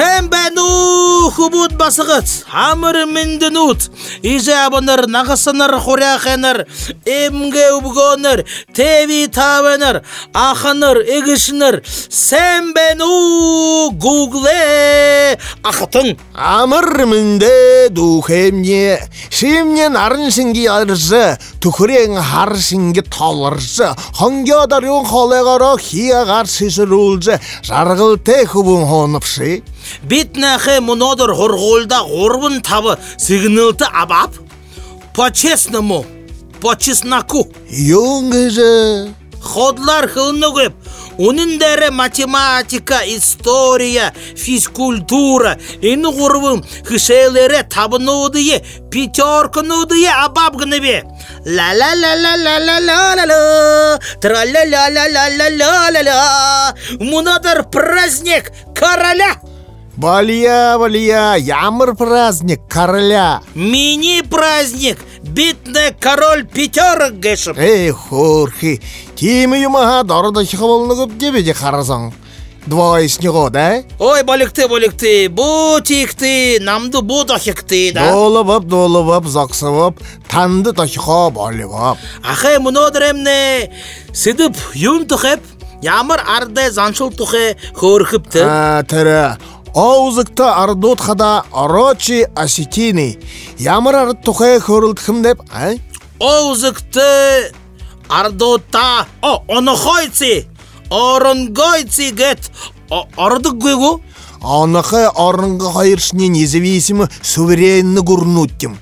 Сэмбэну хубут басыгыт, амыр міндінут, иже абыныр, нағысыныр, хоряхеныр, эмге убгоныр, теви тавеныр, аханыр, егішіныр, сэмбэну гугле ақытың. Амыр мінді духемне, шимне нарын синги арзы, түкірен хар синги талырзы, хангядарың холегара хиягар сисірулзы, жарғыл те хубун хонапсы. Битнахе мұнодыр ғорғолда ғорбын табы сигналты абап, по-честному, по-чесноку. Юнгызы. Ходлар хылны көп, onun дәрі математика, история, физкультура, ені ғорбым хышелері табынудые, пятерканудые абап гыны бе. Ла-ла-ла-ла-ла-ла-ла-ла-ла, тра-ла-ла-ла-ла-ла-ла-ла-ла, мұнадыр праздник короля. Валия, ямыр праздник короля. Мини-праздник, битный король пятерок гешіп. Эй, хорхи, тимі юмаға дордахи қабылны көп дебеде қарасаң. Двойсны ғод, Ой, болікті, бұ текті, намды бұ дохекті, да? Долыбып, зақсыбып, танды дохиға болығып. Ахай, мұнодыр әмне, сидіп, юм тұхеп, ямыр арды заншыл тұхе хорхыпты. Тірі. Аузыкта ардотхада орочи осетины. Ямар ард тухай хорылтхым деп, Аузыкты ардота, оны хойцы, орынгойцы гет, ардық гойгу? Анықы арынғы хайыршыне независимы суверенны гурнуттим.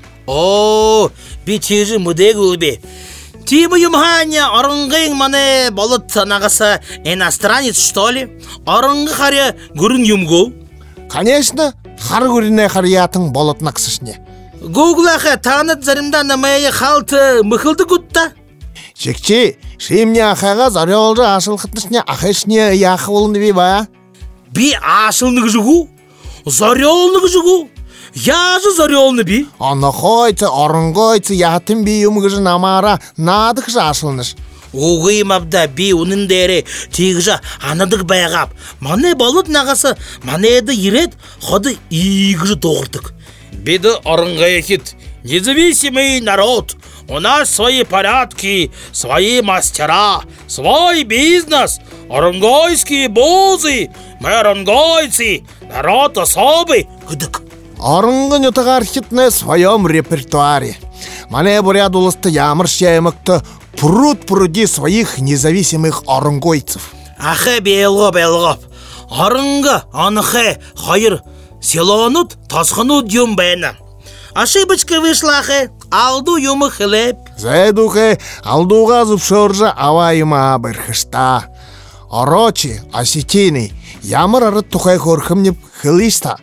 Битежі мұдег үлбе. Тимы юмханя, орынгың мане болыт нағасы иностранец, что ли? Орынгы харя гурын юмгу? Конечно, хар гуріне харятың болыт нақсышне. Гуглаха таныт зарымда намайы халты мұхылды күтті? Чекче, шемне ахаға зарялжы ашылқытнышне ахышне яқы олыны бей бая? Би ашылнығы жүгу? Зарялнығы жүгу? Яжы зарялны би? Анықойцы, орынгойцы, ятын бей умгыжы намара надықжы ашылныш. Оғыйым абда би оның дәрі тегіжі анадық байғап. Мане болыт нағасы, мане еді ерет, ходы игіжі тоғырдық. Биді орынға екет. Независимый народ. У нас свои порядки, свои мастера, свой бизнес. Орынгойские бозы, мы орынгойцы, народ особый. Гыдық. Орынгын ұтығар хитне своем репертуаре. Мане буряд улысты ямыр шәймікті пруд-пруди своих независимых орынгойцев. Ахе белғоп. Орынғы, анықе, хайыр, селонут, тасқынут юм бәйні. Ошибочка вышла, ахе, алду юмы хлеб. Зайдухе, алдуға зубшоржы авайыма бірхішта. Орочи, осетины, ямыр арыт тухай хорхымнеп хылиста.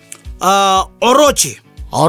Орочи,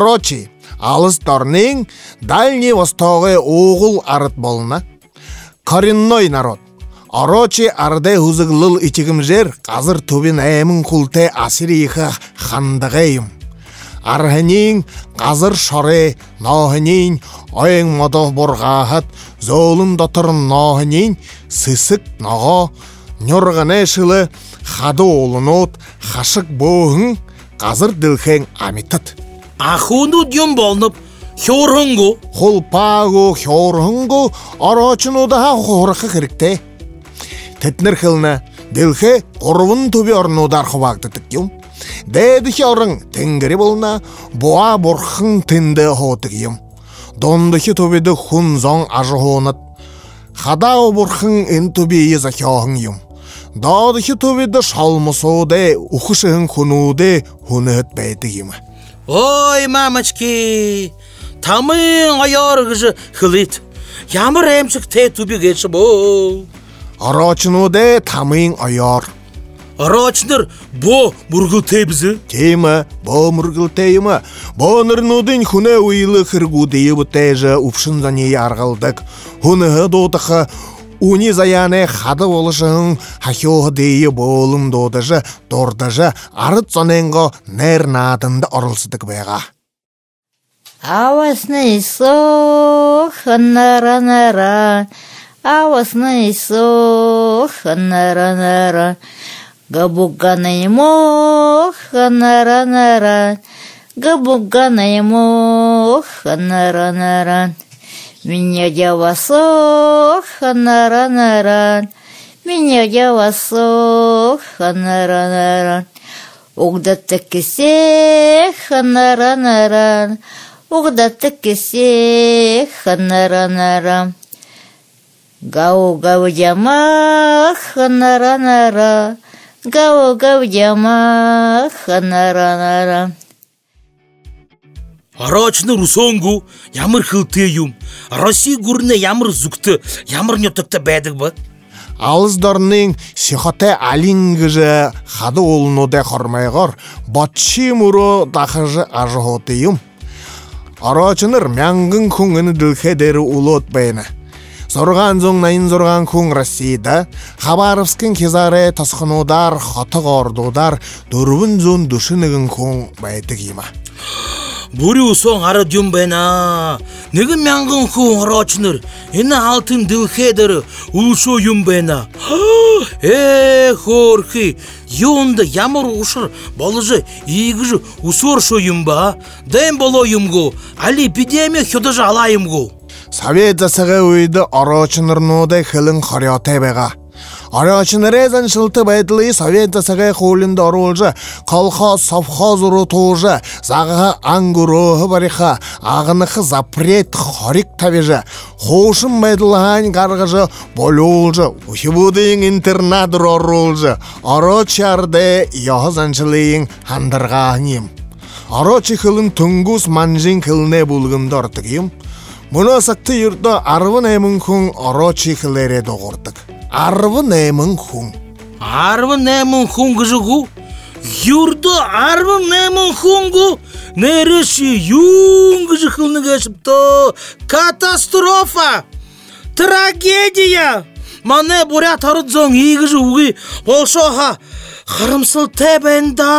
алыс торның Дальний Востогы оғыл арыт болына. Коренной народ. Орочи арыды хузыглыл итігім жер, қазыр түбін әймін құлты асыры иқы хандығайым. Архынин қазыр шары, нахынин, ойын мадов борғағыт, золын датырын нахынин, сысық наға, нұрғаны шылы, қады олынот, қашық боғын, қазыр ділхен амитат. Ахуну дюм болнып, хёрхынгу. Холпагу, хёрхынгу, арачыну да хорқы кірікте. Тетнер қылны, ділхе қорвын төбе орнудар қыбақты тіккім. Дәдіхе орын тенгірі болна, боа борхын тінді хотығым. Дондыхе төбеді хүн зон ажы хонат. Хадау борхын ін төбе езі хёхын юм. Дадыхе төбеді шалмысуды, ұқышығын хүнуды хүнігіт бәйтігімі. Ой, мамочки, тамын аярғыжы хылит. Ямыр әмшік те түбі geçіп о. Арачынуды тамын аяр. Арачыныр бо мұрғыл те бізі? Темі, бо мұрғыл тейімі. Бо нырнудың хүні уйлы қыргудейі бұтайжы ұпшын зане арғалдық. Хүнігі додықы уни заяны хады олышың хахиоғы дейі болым додыжы, дордыжы, арыт соненго нер надынды орылсыдық байға. Авасны сох, нара-нара, авасны сох, нара-нара, Габуганаймох, ханаранаран. Габуганаймох, ханаранаран. Меня девасох, ханаранаран. Меня девасох, ханаранаран. Угдатты кесе, ханаранаран. Угдатты кесе, ханаранаран. Гау-гау дяма, ханаранара. Гау-гау дяма, ханаранара. Арачны русонгу, ямар хылты юм. Россия гурне ямар зүкті, ямар нөтікті бәдік ба? Алыздарның сихоте алингыжы хады олынуды қормайғар, батши мұру дақыжы ажығоты юм. Арачыныр мяңгын күнгіні ділхедері улот бәйіні. Зорған зоңнайын зорған күн Россияда, Хабаровскін кезары тасқынудар, хаты ғордудар, дұрвын зон дүшінігін күн бәйдік ема. Бүре соң ары дюм бәйна. Неге мяңгын күн арачыныр, ені алтын ділхедері улшо юм бәйна. Хорхи, юнды ямар ұшыр, балыжы, игіжі ұсор шо юм ба? Дэм боло юмгу, али эпидемия хёдажы алайымгу. Совет засығы өйді арачынырнуды хылын қаряты бәға. Арачыныры зәншілті бәйтілі совет засығы қолында оролжы, қалхаз, совхаз ұры тоғжы, зағыға аңгұрығы бариға, ағынықы запрет қарик табежі, қошын бәйтіліған қарғыжы болуылжы, ұхибудың интернатыр оролжы, арачарды яғы зәншілейін хандырғағын ем. Арачы хылын түнгіз манжин хылыне бұлғымды ортық ем. Мұны сақты юрда арвын әмін күн арачы хылере доғырдық. Арвын әмін күн. Арвын әмін күн күжігу? Юрда арвын әмін күнгу? Нәріші юн күжі қылны кәшіпті. Катастрофа! Трагедия! Мане бурят арыдзоң егіжі уғы болшоға қарымсыл тәбәнда.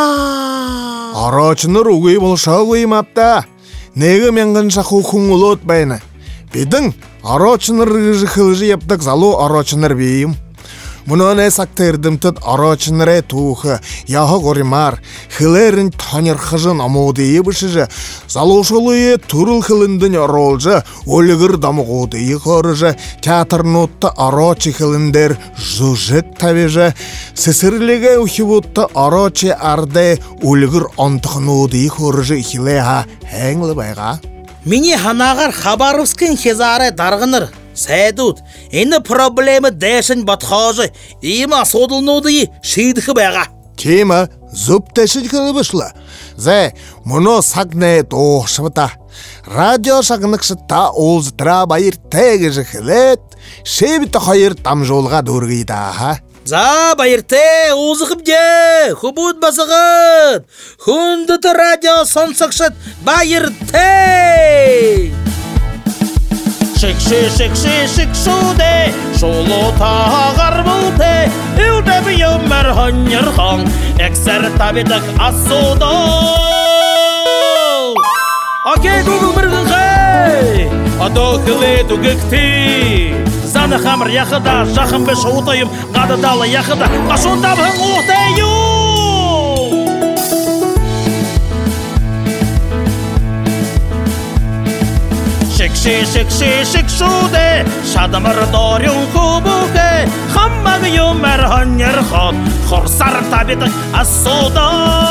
Арачыныр уғы болша ұймапта. Неге менгінша құқың ұлот бәйіні. Бедің арачыныр ғыжы қылжы ептік залу арачыныр бейім. Мұнан әсакты ердімтіт арачыныры туғы, яғы ғоримар, хылерін танер қыжын амуды ебішіжі, залушылығы тұрыл қылындың аролжы, олығыр дамығуды еқорыжы, театрнутты арачы қылындер жүжік табежі, сесірлігі ұхибутты арачы арды олығыр антықнуды еқорыжы ихилеға әңлі байға. Мені ханағар Хабаровскін хезары дарғыныр. Сәдуд, ені проблемі дәшін батқажы, има содылнуды шейдікі бәға. Кема зұп дәшін кірібішлі. Зә, мұны сағны доғшыбыта. Радио шағынықшыта олзытыра байыр тәгі жықылет, шебіті қайыр там жолға дұрғыйда, ха? За, байырте, озықып де, хубуд басығыд. Хүндіті радио сонсықшыт байырте. Шик-ши-шик-ши-шик-шуде, шолу тағар бұлте, үлдәбі өмір ханьырхан, әксір табедік асуды. Аке гугл біргін қай, адоқылы дүгікті. Заны қамыр яқыда, жақын бі шоутайым, қадыдалы яқыда, қашундабың ұқтайым. Шик-ши-шик-ши-шик-шуде, шадымыр дорын құбуке, қаммағы өмір ханьыр хан, құрсар табедік асуды.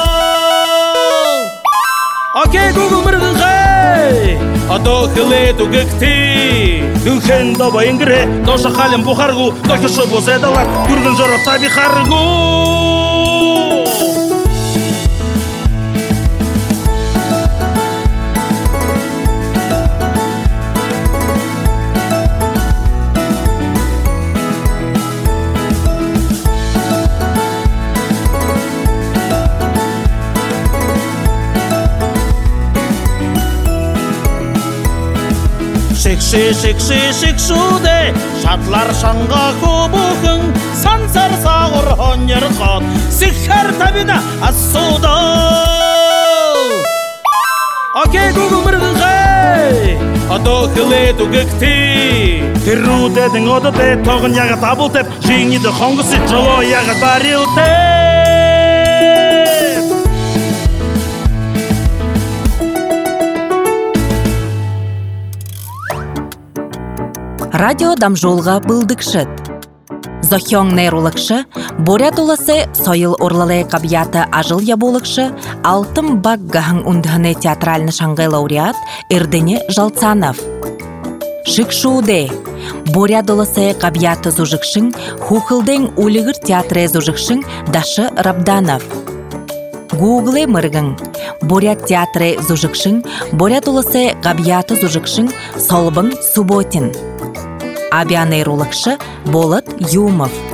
Аке гугл біргін қай, адоқылы дүгікті. Дүнген добайын кіре, дошы қалым бұқарғу, докышы бұз әдалар, күргін жұры таби қарғу. Шик-ши-шик-ши-шик-шуде, шатлар шанға көбіғің, сансар сағыр хонер қат, сикхар табина асуда. Аке гугл біргін қай, адоқылы дүгікті. Тіру дедің оды де, тоғын яға табыл теп, жеңеді қоңғысы жылы яға барил теп. Радио дамжолға бұлдықшыд. Зохёң нейрологшы, Бурят улысы сойыл орлалай қабияты ажыл яболықшы, алтым баггаһың ундығыны театральны шаңғай лауреат Эрдене Жалцанов. Шикшуде. Бурят улысы қабияты зужықшың, хухылдың улығыр театры зужықшың Дашы Рабданов. Гугле мыргың. Бурят театры зужықшың, Бурят улысы қабияты зужықшың Солбың Субботин. Авианейрологшы Болот Юмов.